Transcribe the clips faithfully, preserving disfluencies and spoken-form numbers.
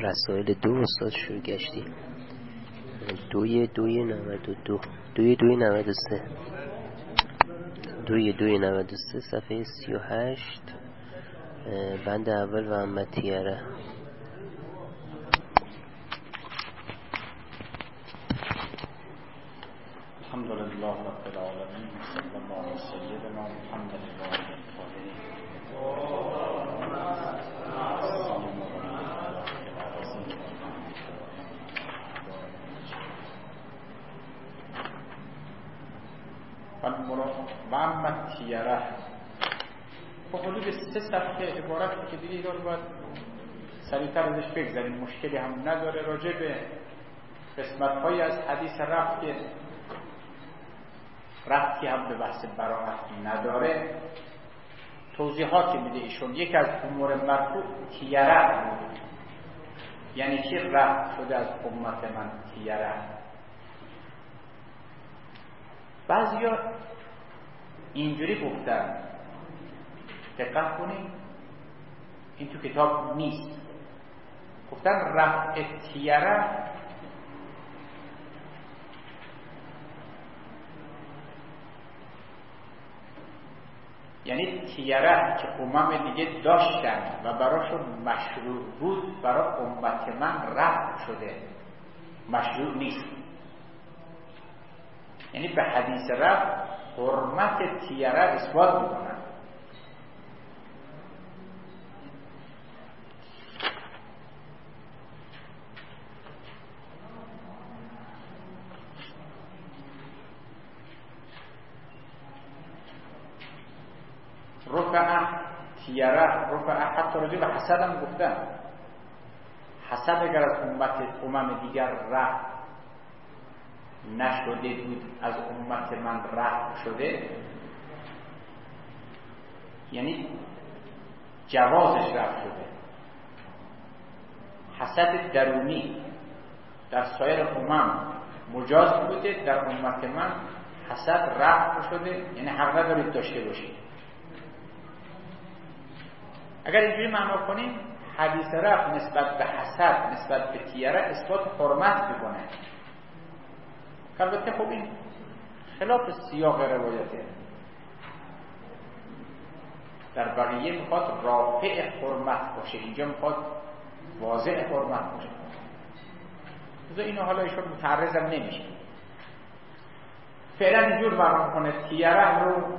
رسائل دو استاد شروع گشتی دوی دوی نود و دو دوی دوی نود و سه دوی دوی نود و سه صفحه سی و هشت بند اول و امتیاره. الحمد لله رب العالمين صلی الله علی سیدنا محمد و آله الطاهرین. و اما تیره خب حدود سه صفحه عبارت که دیگه اینا رو باید سریعتر ازش بگذاریم، مشکلی هم نداره. راجع به قسمت‌هایی از حدیث رفع که رفعی هم به بحث براءت نداره توضیحاتی میده ایشون. یک از امور مرفوع تیره بود، یعنی که رفع شده از امت من تیره. بعضیا اینجوری گفتن، دقت کنید این تو کتاب نیست، گفتن رفع تیره یعنی تیره که امم دیگه داشتن و براشون مشروع بود، برای امت من رفع شده، مشروع نیست. یعنی به حدیث رفع حرمت تیره اثبات میکنن. رفع تیره، رفع حتی راجع به حسد هم گفتن. حسد اگر از امت امم دیگر رفع نشده بود، از امت من رفع شده، یعنی جوازش رفع شده. حسد درونی در سایر امم مجاز بوده، در امت من حسد رفع شده، یعنی حق ندارید داشته باشید. اگر اینجوری معنا کنیم حدیث رفع نسبت به حسد، نسبت به تیره اثبات حرمت میکنه. البته خب این خلاف سیاق روایته. در بقیه میخواد رافع حرمت باشه، اینجا میخواد واضح حرمت باشه. بذار اینو حالا ایشون متعرض هم نمیشه، فعلا اینجور معنا کنه تیره رو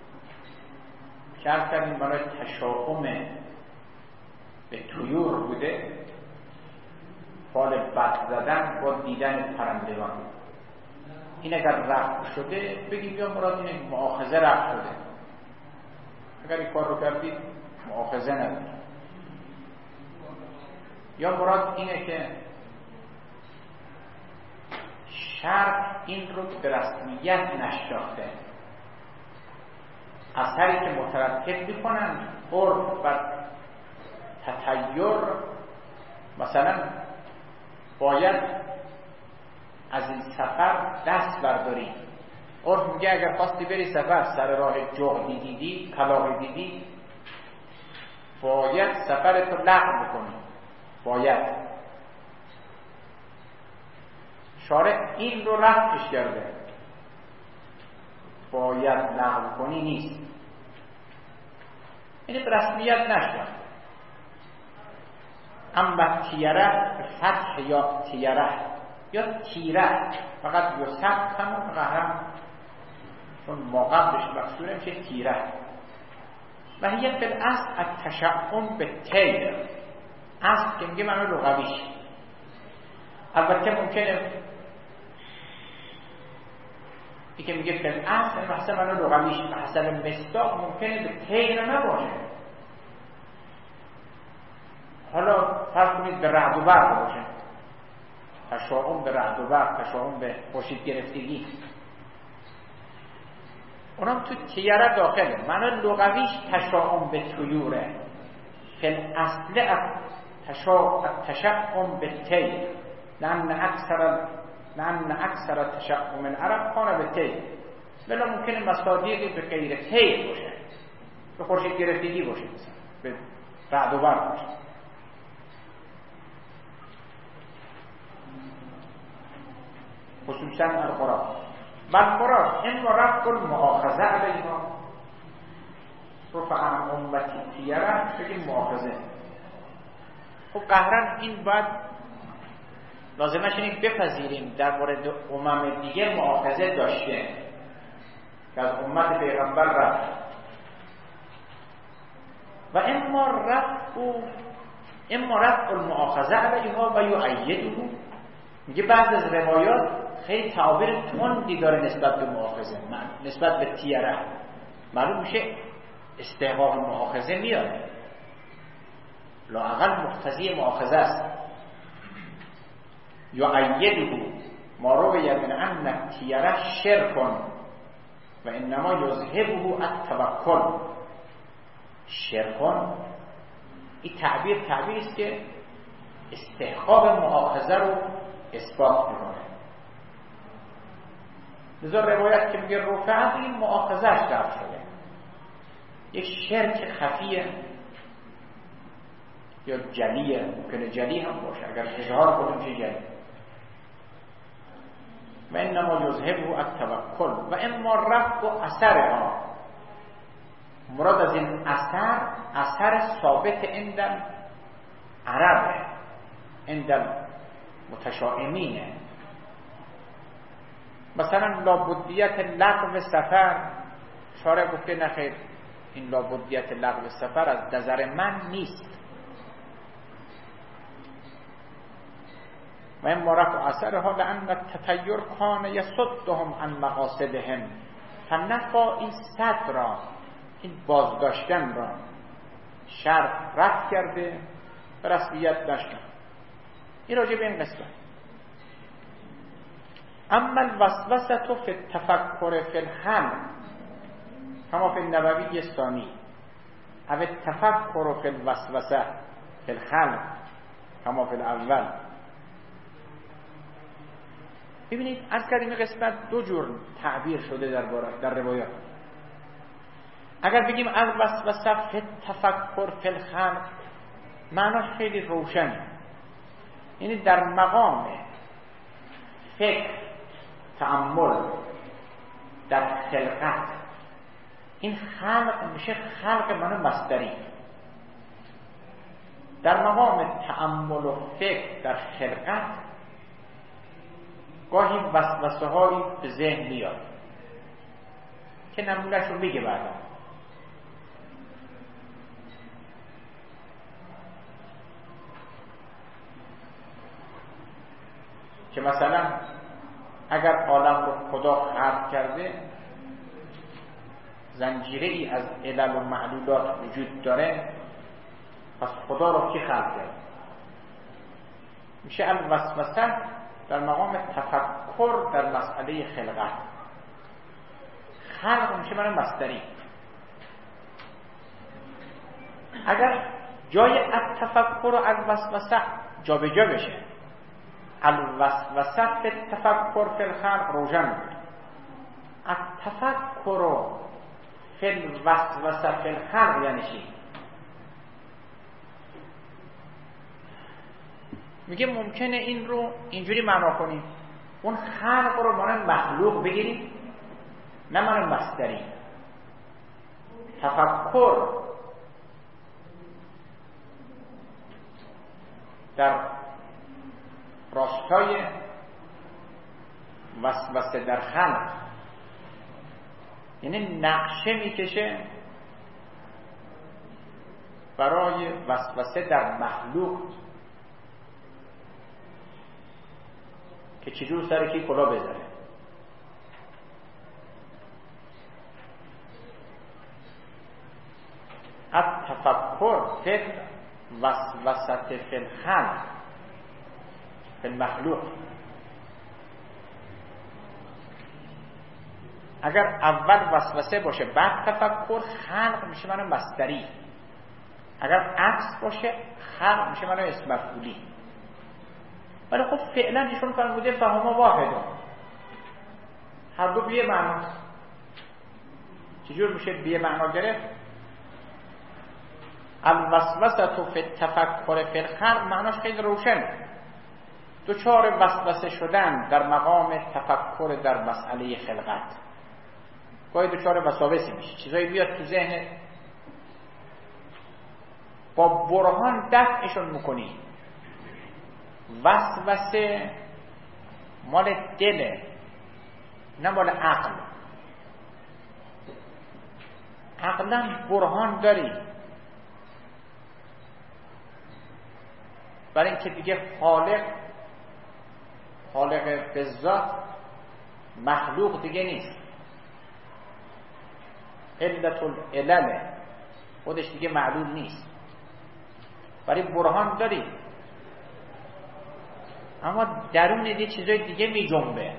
که از کردیم برای تشاؤم به طیور بوده، فال بد زدن با دیدن پرندگان. این اگر رفع شده بگیم یا مراد اینه مؤاخذه رفع شده، اگر این کار رو کردید مؤاخذه نداره. یا مراد اینه که شرع این رو به رسمیت نشناخته، اثری که مترتب میکنن عرف و تطیر. مثلا باید از این سفر دست برداری. عرف میگه اگر خواستی بری سفر، سر راه جغدی دیدی، کلاغی دیدی، باید سفرتو لغو بکنی. باید شارع این رو رفعش کرده، باید لغو کنی نیست. یعنی به رسمیت نشد. اما تیره به فتح یا تیره یا تیره فقط یوسف همون قهرم، چون ما قبلش مقصوره میشه تیره. و هیه بالاصل التشعم به تیر، اصل که میگه معنی لغویش. البته ممکنه ای که میگه فل اصل بحث معنی لغویش به حسب مصداق ممکنه به تیر نباشه. حالا فرض کنید به رعد و برق باشه، تشاؤم به رعد و برق، تشاؤم به خورشید گرفتگی، اونم تو تیره داخله. معنی لغویش تشاؤم به طیوره، فل اصل تشاؤم به تیر، لأن اکثر لأن اکثر تشاؤم العرب کان به تیر. ولی ممکنه مصادیقی به غیر تیر باشه، به خورشید گرفتگی باشه، مثلا به رعد و برق باشه. خصوصا القرآن والمراد اما رفع المؤاخذه علیها، رفع عن امتی تیره بگیم مؤاخذه. خب قهرن این باید لازمش اینه بپذیریم در مورد امم دیگه مؤاخذه داشته که از امت پیغمبر رفت. و اما رفع اما رفع المؤاخذه علیها و یؤیده، میگه بعض از روایات خیلی تعابیر تندی داره نسبت به مؤاخذه، نسبت به تیره، معلوم میشه استحقاق مؤاخذه میاره، لااقل مقتضی مؤاخذه است. یؤیده ما روی من ان التیره شرک و انما یذهبه التوکل. شرکن این تعبیر تعبیری است که استحقاق مؤاخذه رو اثبات میکنه. لذا روایت که میگه رفعت این مؤاخذهش رفع شده، یک شرک خفیه یا جلیه، ممکنه جلی هم باشه اگر اظهار کنیم چه جلی. و انما یذهبه التوکل و اما رفع اثرها، مراد از این اثر اثر ثابت عند عرب عند متشائمینه. مثلا لابدیت لغو سفر، شارع گفته نخیر این لابدیت لغو سفر از نظر من نیست. و این مرفع اثرها لأن التطیر کان یصدهم عن مقاصدهم، فنفا این صد را، این بازداشتن را شرط رد کرده و رسمیت داشتن. این راجع به این قسمت. اما الوسوسه فی التفکر فی الحل کما فی النووی الثانی او التفکر فی الوسوسه فی الخلق کما فی الاول. ببینید از کردیم قسمت دو جور تعبیر شده در, در روایات. اگر بگیم الوسوسه فی التفکر فی الخلق معناش خیلی روشنه، یعنی در مقام فکر تأمل در خلقت. این خلق میشه خلق معنی مصدری. در مقام تأمل و فکر در خلقت گاهی وسوسه هایی به ذهن میاد که نمونهش رو میگه بعدا. که مثلا اگر عالم رو خدا خلق کرده، زنجیره ای از علل و معلولات وجود داره، پس خدا رو کی خلق کرد؟ میشه الوسوسه در مقام تفکر در مسئله خلقت. خلق میشه معنی مصدری. اگر جای التفکر و الوسوسه جا به جا بشه، الوسوسه فی التفکر فی الخلق روشن بود، التفکر فی الوسوسه فی الخلق یعنی چی؟ میگه ممکنه این رو اینجوری معنا کنیم، اون خلق رو معنی مخلوق بگیریم، نه معنی مصدری. تفکر در راستای وسوسه در خلق، یعنی نقشه میکشه برای وسوسه در مخلوق که چجور سر کی کلا بذاره. التفکر فی وسوسه فی الخلق فی المخلوق. اگر اول وسوسه باشه بعد تفکر، خلق میشه معنی مصدری. اگر عکس باشه خلق میشه معنی اسم مفعولی. ولی خب فعلا ایشون فرموده فهما واحده، هر دو بیه معناست. چجور میشه بیه معنا گرفت؟ الوسوسه فی التفکر فی الخلق معناش خیلی روشن، دچار وسوسه شدن در مقام تفکر در مسئله خلقت. گاهی دچار وساوسی میشه، چیزایی بیاد تو ذهنت با برهان دفعشون میکنی. وسوسه مال دله نه مال عقل. عقلا برهان داری برای اینکه دیگه خالق خالق به ذات مخلوق دیگه نیست، علت العلل خودش دیگه معلوم نیست، برای برهان داری، اما درون یه چیزای دیگه می جنبه.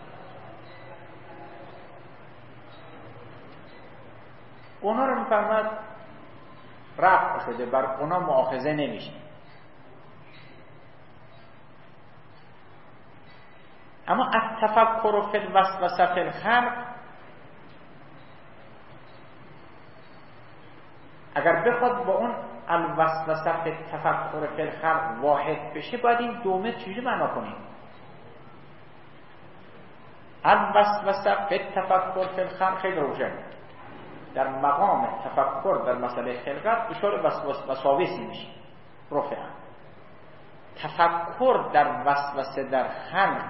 اونا رو میفرماد رفع شده، بر اونا مؤاخذه نمیشه. اما التفکر فی الوسوسه فی الخلق، اگر بخواد با اون الوسوسه فی التفکر فی الخلق واحد بشه، باید این دومه چجوری معنا کنیم؟ الوسوسه فی التفکر فی الخلق خیلی روشن، در مقام تفکر در مسئله خلقت دچار وسواسی میشه، رفع. تفکر در وسوسه در خلق،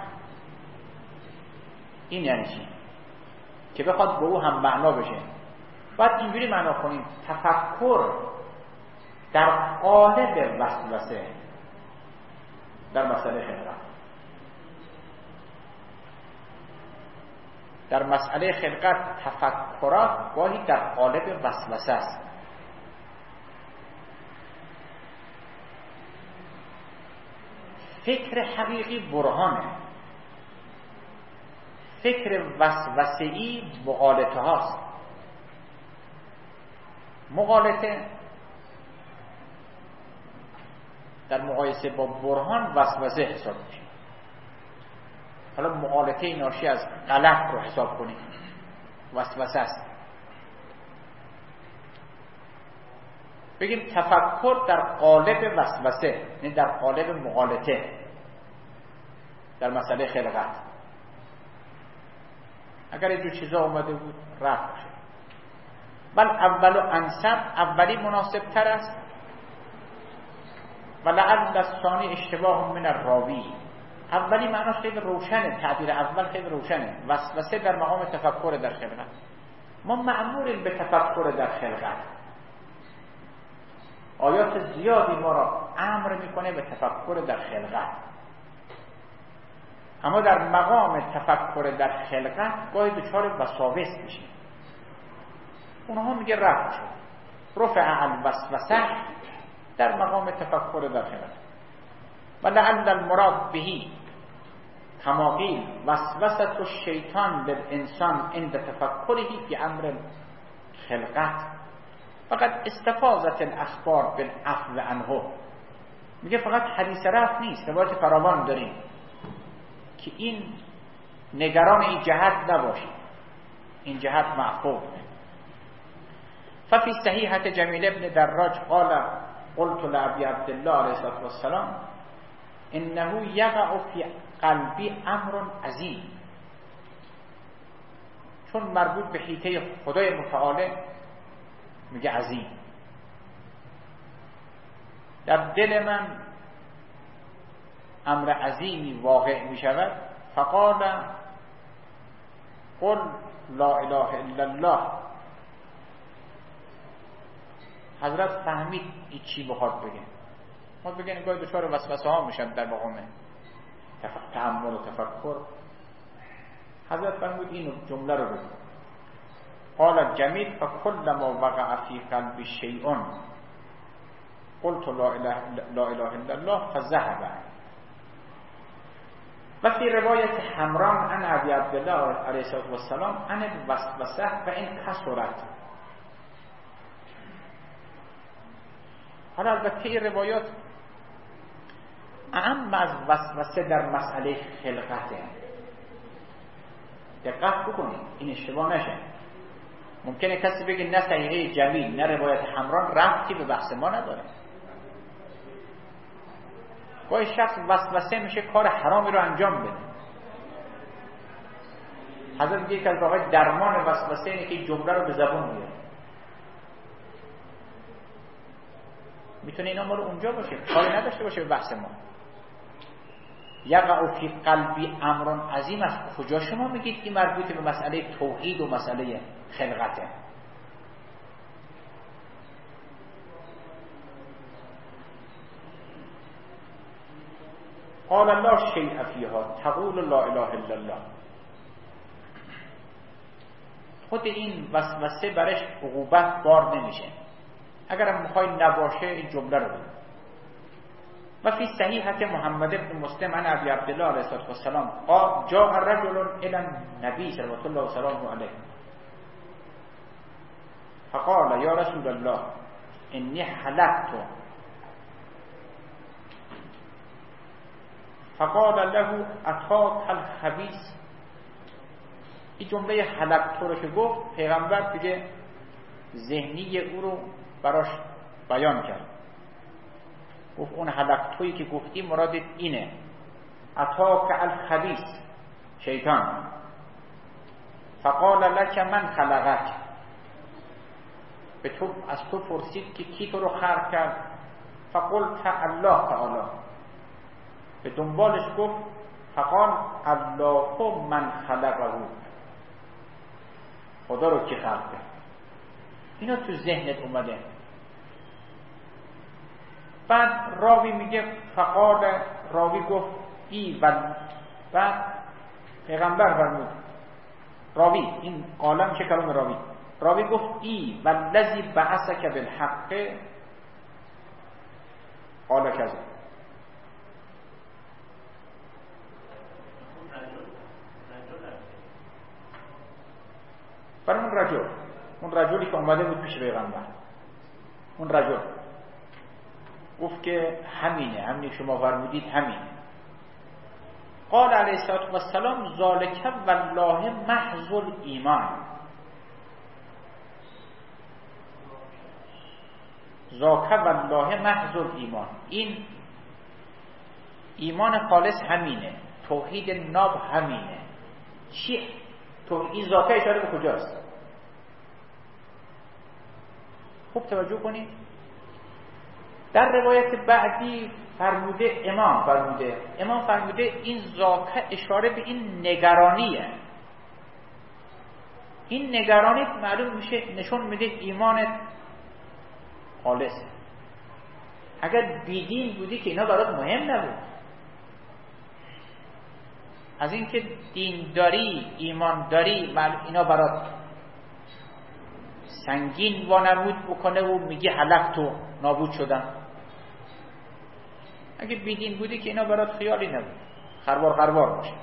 این یعنی چی؟ که بخواد با او هم معنا بشه، باید اینجوری معنا کنیم: تفکر در قالب وسوسه در مسئله خلقت. در مسئله خلقت تفکرات گاهی در قالب وسوسه است. فکر حقیقی برهانه، فکر وسوسه‌ای مغالطه هاست. مغالطه در مقایسه با برهان وسوسه حساب میشه. حالا مغالطه ناشی از غلط رو حساب کنید، وسوسه است. بگیم تفکر در قالب وسوسه، نه در قالب مغالطه در مسئله خلقت. اگر اینجور چیزا اومده بود رفت شد. بل اول و انسب، اولی مناسب تر است. و لعل الثانی اشتباه من الراوی، اولی معناش خیلی روشنه، تعبیر اول خیلی روشنه، وسوسه در مقام تفکر در خلقت. ما مأموریم به تفکر در خلقت، آیات زیادی ما را امر میکنه به تفکر در خلقت، اما در مقام تفکر در خلقت گاهی دچار وساوس میشه. اونها میگه رفع شد، رفع الوسوسه در مقام تفکر در خلقت. و لعل المراد بهی کما قیل وسوسة الشیطان للانسان عند تفکره فی امر خلقت فقط استفاضت الاخبار بالعفو عنه. میگه فقط حدیث رفع نیست، روایت فراوان داریم که این نگران این جهت نباشید، این جهت معفو. ففي صحیحة جمیل ابن دراج قال قلت لأبي عبد الله علیه الصلاة والسلام انه یقع فی قلبی امر عظیم، چون مربوط به حیطه خدای متعالی میگه عظیم، در دل من امر عظیمی واقع می شود. فقال قل لا اله الا الله. حضرت فهمید این چی بخواد بگه. ما بگن گاهی دچار وسوسه ها میشن در مقام تأمل و تفکر. حضرت فرمود این جمله رو بگو: قال جمیل فکل ما وقع فی قلبی شیء قلت لا اله لا اله الا الله فذهب. و فی روایت حمران عن ابی عبدالله علیه السلام عن الوسوسه و این کثرت. حالا البته این روایات اعم از وسوسه در مسئله خلقته. دقت بکنید این اشتباه نشه. ممکنه کسی بگه نه صحیحه جمیل نه روایت حمران ربطی به بحث ما نداره. گاهی شخص وسوسه میشه کار حرامی رو انجام بده. حضرت میگه که از راه‌های درمان وسوسه اینه که جمله رو به زبون بیاره. میتونه اینا ما رو اونجا باشه، کاری نداشته باشه به بحث ما. یقع فی قلبی امر عظیم است. کجا شما میگید این مربوط به مسئله توحید و مسئله خلقته؟ قال الله شیء فیها تقول لا اله الا الله. خود این وسوسه برش عقوبت بار نمیشه. اگر هم میخوای نباشه این جمله رو بگید. و فی صحیحت محمد بن مسلم عن ابی عبدالله علیه السلام قال جاء رجل الى النبی صلوات الله وسلامه علیه فقال یا رسول الله انی حلقت فقال له اتاک الخبیث. این جمله حلقت رو که گفت پیغمبر دیگه ذهنی او رو براش بیان کرد. گفت اون حلقتویی که گفتی مراد اینه، اتاک الخبیث شیطان. فقال لك من خلقك. به تو از تو پرسید که کی تو رو خلق کرد؟ فقلت الله تعالی. به دنبالش گفت فقال الله من خلقه. خدا رو کی خلق کرد؟ اینا تو ذهنت اومده. بعد راوی میگه فقال، راوی گفت ای و بعد پیغمبر فرمود، راوی این عالم چه کلام راوی، راوی گفت ای والذی بعثک بالحق قال کذا. برای اون رجل، اون رجلی که اومده بود پیش پیغمبر، اون رجل گفت که همینه، همینی شما فرمودید همینه. قال علیه السلام ذالک والله محض الایمان. ذاک والله محض الایمان. این ایمان خالص همینه، توحید ناب همینه. چی؟ تو این ذاکه اشاره به کجاست؟ خوب توجه کنید. در روایت بعدی فرموده امام فرموده امام فرموده این ذاکه اشاره به این نگرانیه. این نگرانی معلوم میشه نشون میده ایمانت خالصه. اگر بیدین بودی که اینا برات مهم نبود، از اینکه دین داری ایمان داری اینا برات سنگین وانمود بکنه و میگی حلقت و نابود شدم. اگه بیدین بودی که اینا برات خیالی نبود، خروار خروار باشه.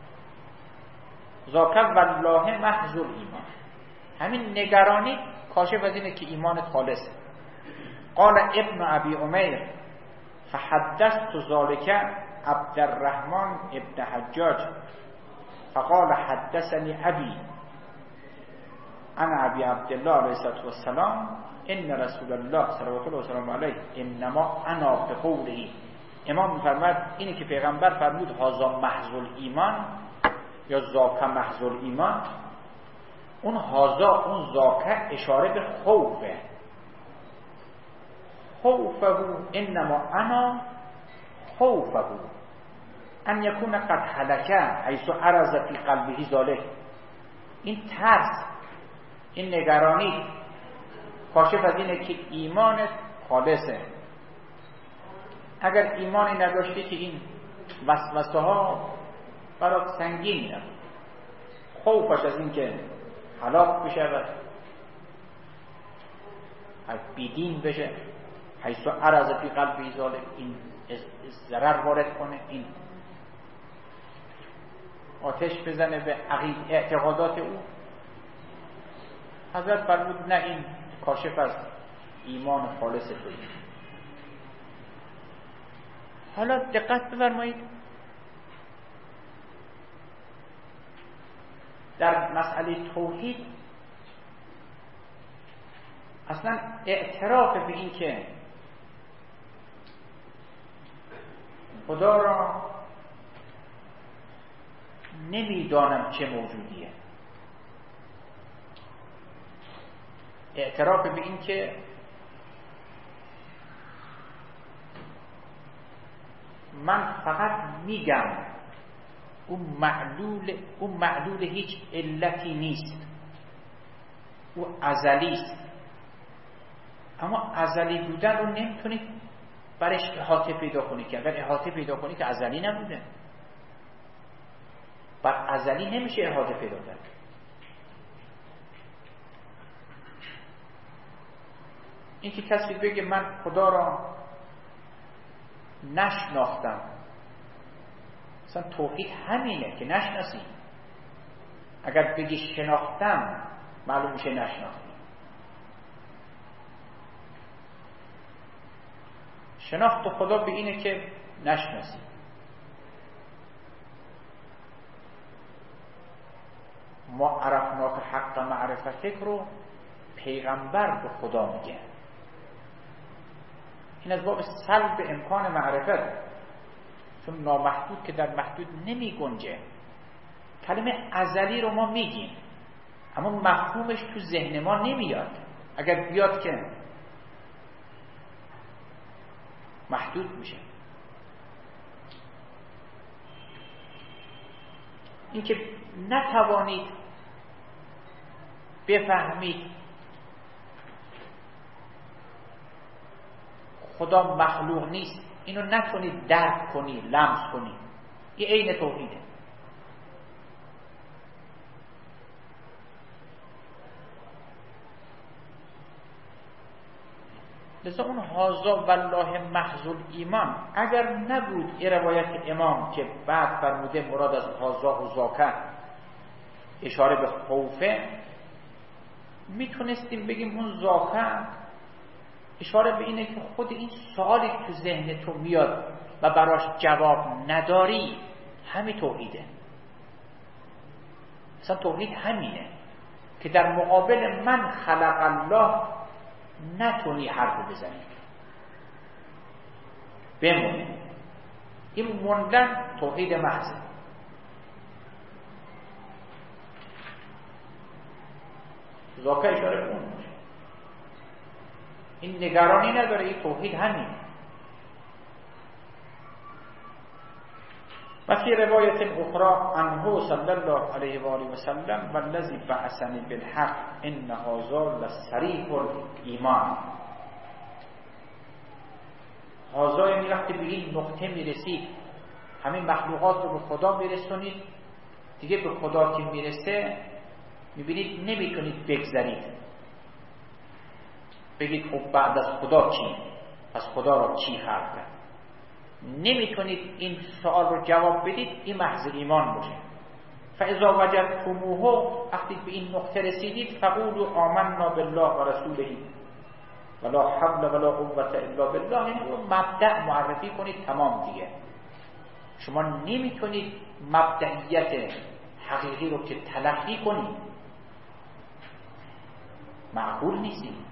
ذاک والله محض ایمان. همین نگرانی کاشف از اینه که ایمانت خالصه. قال ابن ابی عمیر فحدثت ذلك عبد الرحمن ابن حجاج فقال حدثني ابي عن ابي عبد الله علیه السلام ان رسول الله صلوات الله وسلامه علیه انما انا بقوله. امام می‌فرماد اینی که پیغمبر فرمود هذا محض ایمان یا ذاک محض ایمان، اون هذا اون ذاک اشاره به خوفه. خوفه انما انا خوفه ان یکون قد هلکه حیث عرض فی قلبه ذلک. این ترس، این نگرانی کاشف از اینه که ایمانت خالصه. اگر ایمانی نداشتی که این وسوسه ها برات سنگین نبود، خوفش از این که هلاک بشه و بیدین بشه، حیث عرض فی قلبه ذلک، این ضرر وارد کنه، این آتش بزنه به عقید اعتقادات او. حضرت فرمود نه، این کاشف از ایمان خالص توی. حالا دقت بفرمایید، در مسئله توحید اصلا اعتراف به این که خدا را نمیدانم چه موجودیه. اعتراف به این که من فقط میگم اون معلول اون معلول هیچ علتی نیست، او ازلی است، اما ازلی بودن رو نمیتونید برش احاطه پیدا کنی که اگر احاطه پیدا کنی که ازلی نبوده. بر ازلی نمیشه احاطه پیدا کرد. این که کسی بگه من خدا را نشناختم، مثلا توحید همینه که نشناسی. اگر بگی شناختم معلوم میشه نشناختی. شناخت خدا به اینه که نشناسی. ما عرفنا که حق معرفتک رو پیغمبر به خدا میگه. این از باب سلب امکان معرفت، چون نامحدود که در محدود نمی گنجه. کلمه ازلی رو ما میگیم اما مفهومش تو ذهن ما نمیاد. اگر بیاد که محدود میشه. اینکه نتوانید بفهمید خدا مخلوق نیست، اینو نتونید درک کنی، لمس کنی، این عین توحیده. لذا اون هازا والله محض ایمان اگر نبود این روایت امام که بعد فرموده مراد از هازا و زاکه اشاره به خوفه، میتونستیم بگیم اون زاکه اشاره به اینه که خود این سوالی که تو ذهن تو میاد و براش جواب نداری همین توحیده. مثلا توحید همینه که در مقابل من خلق الله نتونی حرف بزنی، بمونه. این موندن توحید محضه. زاکه اشاره به اون باشه. این نگرانی نداره، این توحید همین. و فی روایت اخرى عنه صلی الله علیه و آله و سلم والذی بعثنی بالحق ان هذا لصریح الایمان. هذا یعنی وقتی به این نقطه میرسید همین مخلوقات رو به خدا میرسونید، دیگه به خدا که میرسه میبینید نمیتونید بگذرید بگید خب بعد از خدا کی؟ پس خدا را چی خلق کرد؟ نمیتونید این سوال رو جواب بدید. این محض ایمان باشه. فاذا وجدتموه، وقتی به این نقطه رسیدید، فقولوا آمنا بالله و رسوله ولا حول ولا قوة الا بالله. یعنی اون مبدأ معرفی کنید، تمام دیگه. شما نمیتونید مبدئیت حقیقی رو که تلقی کنید، معقول نیستید.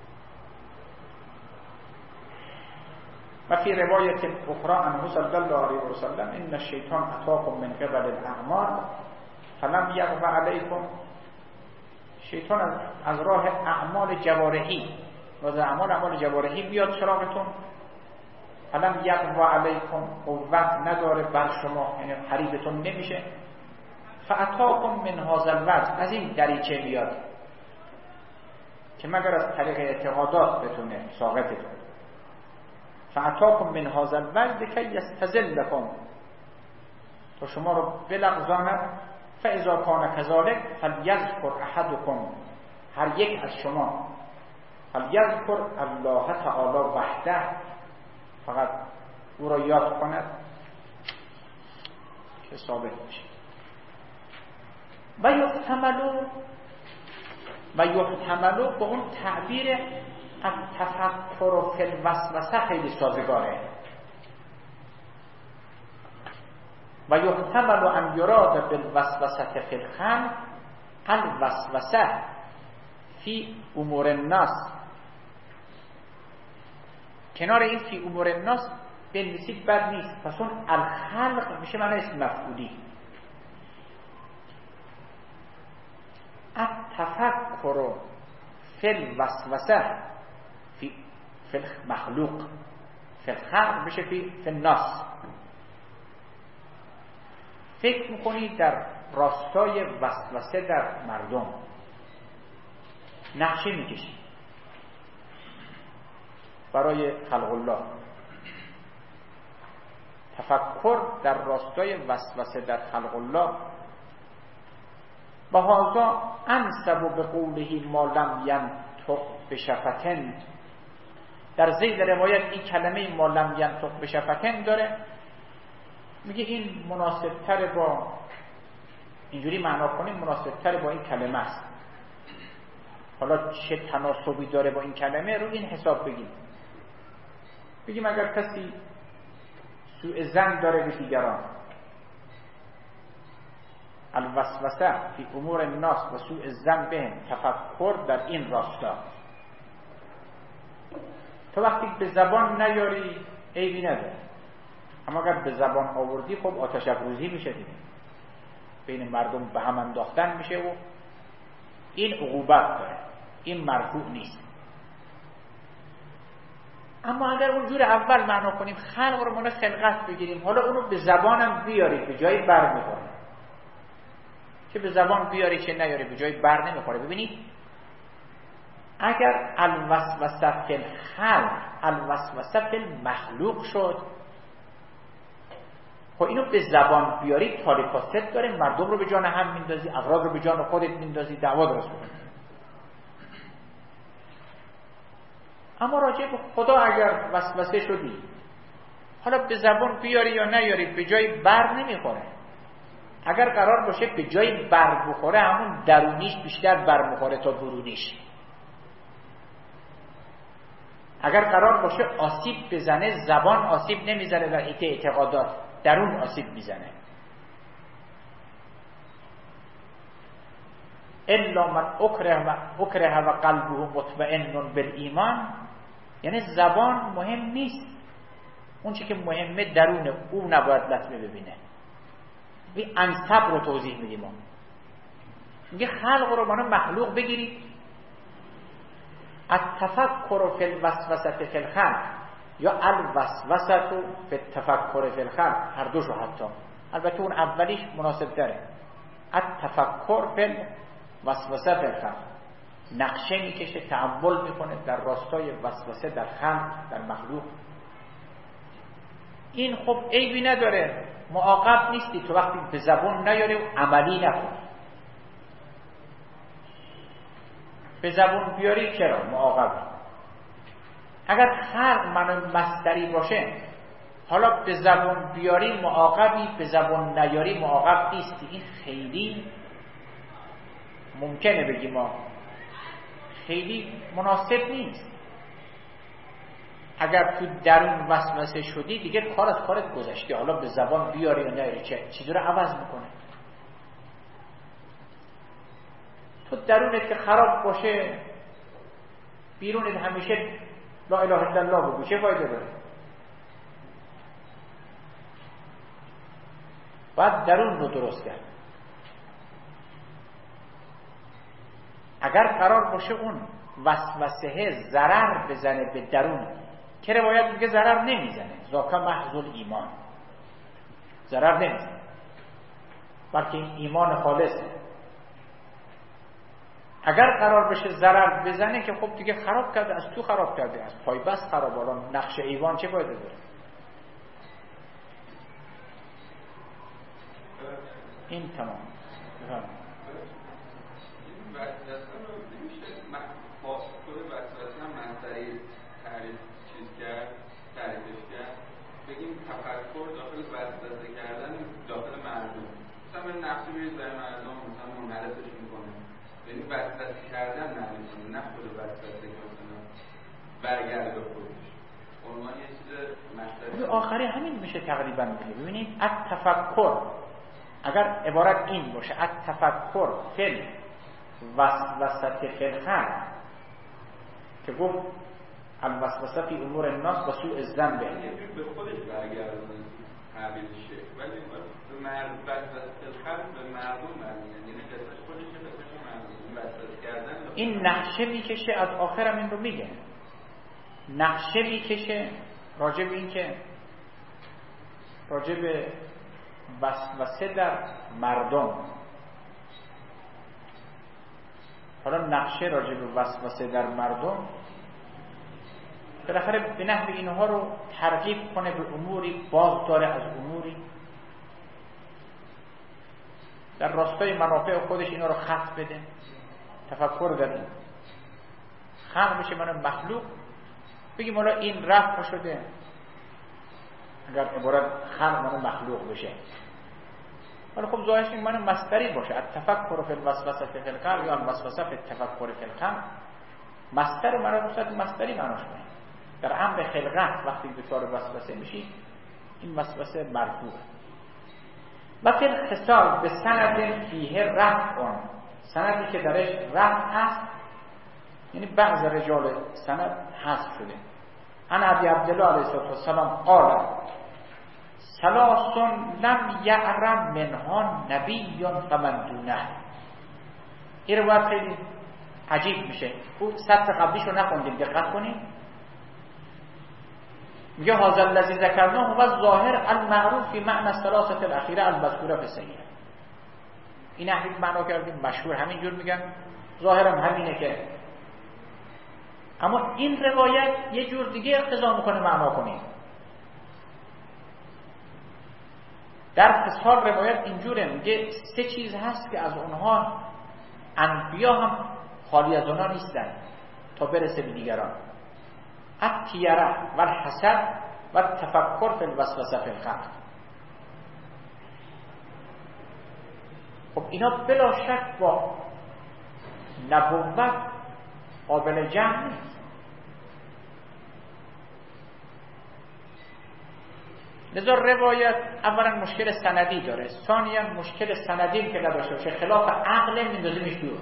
و فی روایت اخرى عنه صلی الله علیه و سلم ان الشیطان اتاکم من قبل الاعمال فلم یقو علیکم. شیطان از, از راه اعمال جوارحی و از اعمال اعمال جوارحی بیاد سراغتون. فلم یقو علیکم، قوت نداره بر شما، یعنی حریفتون نمیشه. فاتاکم من هذا الوجه، از این دریچه بیاد که مگر از طریق اعتقادات بتونه ساقطتون. فاتاکم من هذا الوجه که یستزلکم، تو شما رو بلغزاند. فاذا کان کذالک فلیذکر احدکم، هر یک از شما فلیذکر الله تعالی وحده، فقط او را یاد کند که ثابت میشه. و یحتملو و یحتملو به اون تعبیر التفکر فی الوسوسه خیلی سازگاره. و یحتمل ان یراد بالوسوسه فی الخلق الوسوسه فی امور الناس. کنار این فی امور الناس بنویسید بد نیست. پس اون الخلق میشه معنی اسم مفعولی. التفکر فی الوسوسه فی فی المخلوق، فی الخلق میشه فی فی الناس. فکر میکنید در راستای وسوسه در مردم، نقشه میکشید برای خلق الله. تفکر در راستای وسوسه در خلق الله. و هذا انسب به قوله ما لم ینطق بشفتن. در ذیل روایت این کلمه ما لم ینطق بشفتن داره، میگه این مناسب تر با اینجوری معنا کنیم، مناسب تر با این کلمه است. حالا چه تناسبی داره با این کلمه رو این حساب بگیم. بگیم اگر کسی سوء ظن داره به دیگران، الوسوسه فی امور الناس و سوء ظن بهم، تفکر در این راستا. تو وقتی به زبان نیاری عیبی نداره، اما اگر به زبان آوردی خب آتش افروزی میشه دیگه، بین مردم به هم انداختن میشه و این عقوبت داره، این مرفوع نیست. اما اگر اونجور اول معنا کنیم، خلق رو معنی خلقت بگیریم، حالا اونو به زبانم بیارید به جای بر میخوره، که به زبان بیاری که نیاری به جای بر نمیخوره. ببینید اگر الوسوسه فی الخلق الوسوسه فی المخلوق شد، خب اینو به زبان بیاری تاریکاست داره، مردم رو به جان هم میندازی، افراد رو به جان خودت میندازی، دعوا درست میکنی. اما راجع به خدا اگر وسوسه شدی، حالا به زبان بیاری یا نیاری به جای بر نمیخوره. اگر قرار باشه به جای بر بخوره، همون درونیش بیشتر بر بخوره تا برونیش. اگر قرار باشه آسیب بزنه، زبان آسیب نمیزنه در ایت اعتقادات، درون آسیب میزنه. الا من اکره و اکره و قلبه مطمئن بالایمان، یعنی زبان مهم نیست، اون چی که مهمه درونه، او نباید لطمه ببینه. این انسب رو توضیح میدیم. ما میگه خلق رو معنی مخلوق بگیرید. التفکر فی الوسوسه فی الخلق یا الوسوسه فی التفکر فی الخلق، هر دوشو حتی. البته اون اولیش مناسب داره. التفکر فی الوسوسه فی الخلق، نقشه میکشه، تأمل میکنه در راستای وسوسه در خلق، در مخلوق. این خب عیبی نداره، معاقب نیستی تو وقتی به زبان نیاری و عملی نکنی. به زبان بیاری چرا معاقبی؟ اگر خلق معنی مصدری باشه، حالا به زبان بیاری معاقبی، به زبان نیاری معاقب نیستی. این خیلی ممکنه بگیم ما خیلی مناسب نیست. اگر تو درون وسوسه شدی دیگه کار از کارت گذشته، حالا به زبان بیاری یا نیاری چه چیزی رو عوض میکنه. تو درونت که خراب باشه، بیرونت همیشه لا اله الا الله بگو، چه فایده داره؟ باید درون رو درست کرد. اگر قرار باشه اون وسوسه ضرر بزنه به درون، که روایت میگه ضرر نمیزنه، ذاکا محض ایمان، ضرر نمیزنه، بلکه این ایمان خالصه. اگر قرار بشه ضرر بزنه که خب دیگه خراب کرده، از تو خراب کرده، از پای بست خراب. حالا نقش ایوان چه فایده داره؟ این تمام. بگیم تفکر داخل وسوسه کردن داخل مردم، مثلا نقشه میرید برای مردم مثلا منحرفش میکنه، یعنی وسوسه کردن مردم، نه خود وسوسه که مثلا برگرده به خودش. عنوان یه چیز مشترک آخری همین میشه تقریبا. میگه ببینید التفکر اگر عبارت این باشه، التفکر فی وسوسه فی الخلق، که گفت الوسوسه فی امور الناس و سوء الظن به به خودش برگردونه تعبیر شیخ، ولی به مرد وسوسه به مردم برمیگردونه، یعنی قصهش خودش قصهش مردم وسوسه کردن. این نقشه میکشه، از آخرم این رو میگه، نقشه میکشه راجع به این که راجع به وسوسه در مردم. حالا نقشه راجع به وسوسه در مردم بالاخره به نحو اینها رو ترغیب کنه به اموری، باز داره از اموری در راستای منافع خودش اینا رو خط بده. تفکر در این خلق بشه من مخلوق، بگیم حالا این رفع شده، اگر عبارت خلق من مخلوق بشه، حالا خب ظاهرش این من مصدری باشه، التفکر فی الوسوسه فی القلب یا الوسوسه فی التفکر فی القلب، مصدر من رو صورت مصدری معناش کنه. در امر خلقت وقتی دچار وسوسه میشی این وسوسه مرفوعه. و فی الخصال به سند فیه رفع، سندی که درش رفع است، یعنی بعض رجال سند حذف شده. انا ابی عبدالله علیه السلام قال ثلاث لم یعرم منها نبی فمن دونه. این روایت خیلی عجیب میشه، او سطر قبلیشو نخوندیم، دقت کنید. میگه هذا الذی ذکرناه هو ظاهر المعروف فی معنی الثلاثه الاخیره المذکوره فی السیره. این اهل معنا کردیم، مشهور همینجور میگن، ظاهرم همینه که، اما این روایت یه جور دیگه اقتضا میکنه معنا کنید. در خصال روایت اینجوره، میگه سه چیز هست که از اونها انبیا هم خالی از اونها نیستن تا برسه به دیگران: الطیره و الحسد و تفکر فی الوسوسه فی الخلق. خب اینا بلا شک با نبوت قابل جمع نیست. لذا روایت اولا مشکل سندی داره، ثانیا مشکل سندی که نداشته باشه خلاف عقل میندازیمش دور،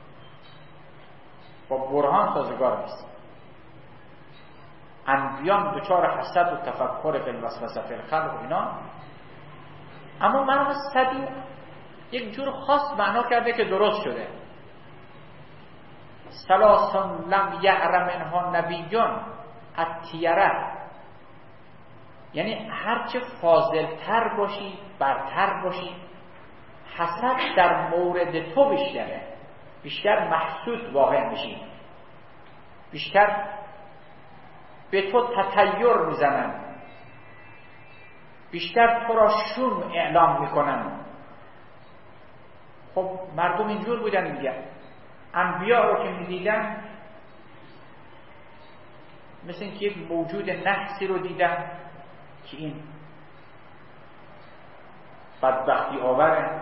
با برهان سازگار نیست. انبیان دچار حسد و تفکر فی الوسوسه فی الخلق و اینا، اما مرحوم صدوق یک جور خاص معنا کرده که درست شده. ثلاث لم یعرم منها نبیون الطیره، یعنی هرچه فاضلتر باشی، برتر باشی، حسد در مورد تو بیشتره، بیشتر محسود واقع میشی، بیشتر به تو تطیر میزنن، بیشتر تو را شوم اعلام میکنن. خب مردم اینجور بودن دیگه، انبیا رو که میدیدن مثل اینکه یک موجود نحسی رو دیدن که این بدبختی آوره،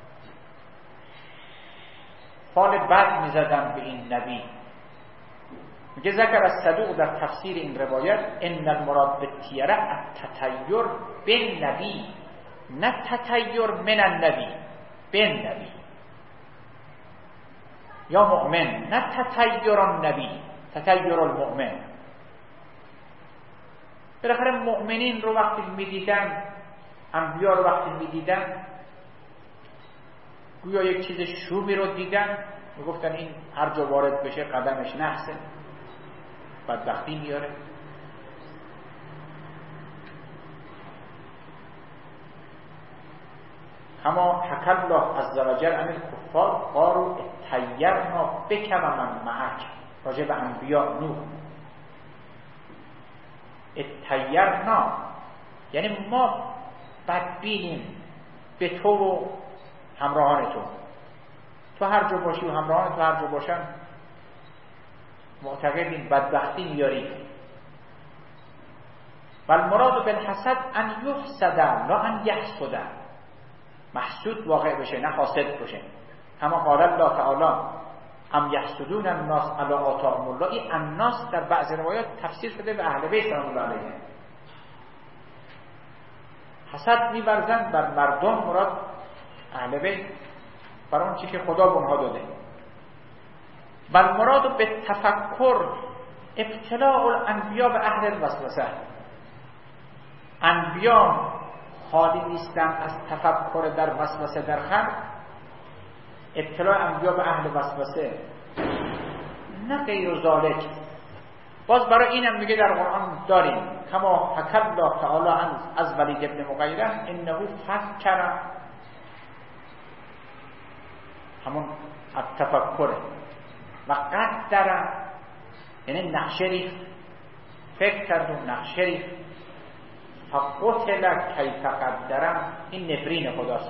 فال بد میزدن به این نبی. میگه ذکر از صدوق در تفسیر این روایت ان المراد بالطیره التطیر بالنبی، نه تطیر من النبی، بالنبی یا مؤمن، نه تطیر النبی، تطیر المؤمن. بالاخره مؤمنین رو وقتی میدیدن، انبیا رو وقتی میدیدن، گویا یک چیز شومی رو دیدن، میگفتن این هر جا وارد بشه قدمش نحسه، بدبختی میاره. اما حکی الله عز وجل عن الکفار قالوا اطیرنا بک و من معک، راجع به انبیا نوح. اطیرنا یعنی ما بدبینیم به تو و همراهان تو، تو هر جا باشی و همراهان تو هر جا باشن معتقدیم بدبختی میاری. و المراد بالحسد ان یحسد لا ان یحسد، محسود واقع بشه نه حاسد بشه. اما قال الله تعالی ام یحسدون الناس علی آتاهم الله، این الناس در بعض روایات تفسیر شده به اهل بیت سلام الله علیهم. حسد می‌ورزند بر مردم، مراد اهل بیت، بر اون چیزی که خدا به اونها داده. بل مراد به تفکر ابتلاء الانبیا به اهل الوسوسه. انبیا خالی نیستن از تفکر در وسوسه در خلق. ابتلاء انبیا به اهل وسوسه نه غیر ذالک. باز برای اینم میگه در قرآن داریم کما حکی الله تعالی از ولید ابن مغیره انه فکر، همون تفکره، و قدر یعنی نقشه ریخت، فکر کرد و نقشه ریخت. فقتل کیف قدر، این نفرین خداست.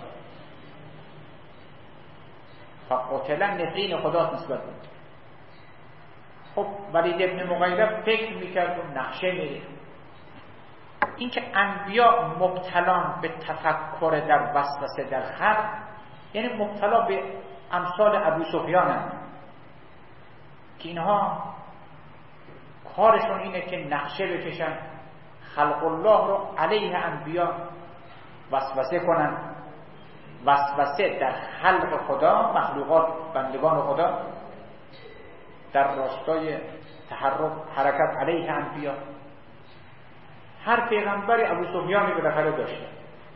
فقتل نفرین خداست نسبت بود. خب ولید ابن مغیره فکر میکرد و نقشه میریخت. این که انبیا مبتلان به تفکر در وسوسه در خلق، یعنی مبتلا به امثال ابو سفیان هم که اینها کارشون اینه که نقشه بکشن، خلق الله رو علیه انبیا وسوسه کنن، وسوسه در خلق خدا، مخلوقات بندگان خدا، در راستای تحرک حرکت علیه انبیا. هر پیغمبری ابو سفیانی بالاخره داشته.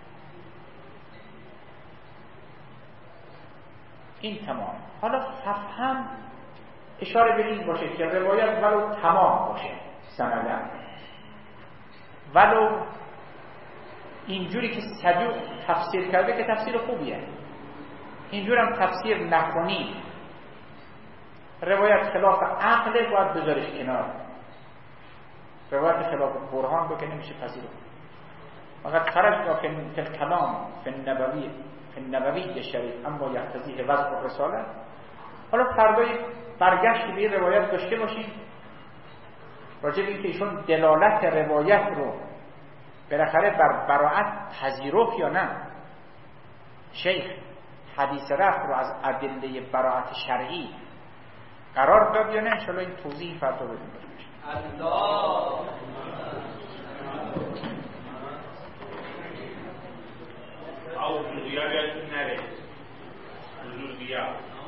این تمام. حالا فهم اشاره به این باشه که روایت ولو تمام باشه سندن، ولو اینجوری که صدوق تفسیر کرده که تفسیر خوبیه، اینجور هم تفسیر نکنی، روایت خلاف عقل باید بذارش کنار. روایت خلاف برهان رو که نمیشه پذیر. فقط خرج لكن فی الکلام فی النبوی فی النبوی شریف اما یقتضی وضع الرساله. حالا فردای برگشت به این روایت داشته باشیم راجع به اینکه ایشون دلالت روایت رو بالاخره بر براءت پذیرفت یا نه. شیخ حدیث رفع رو از ادله براءت شرعی قرار داد یا نه. ان شاءالله این توضیح فردا بدیم. الله او حضور زیاد یادتون نره. حضور زیاد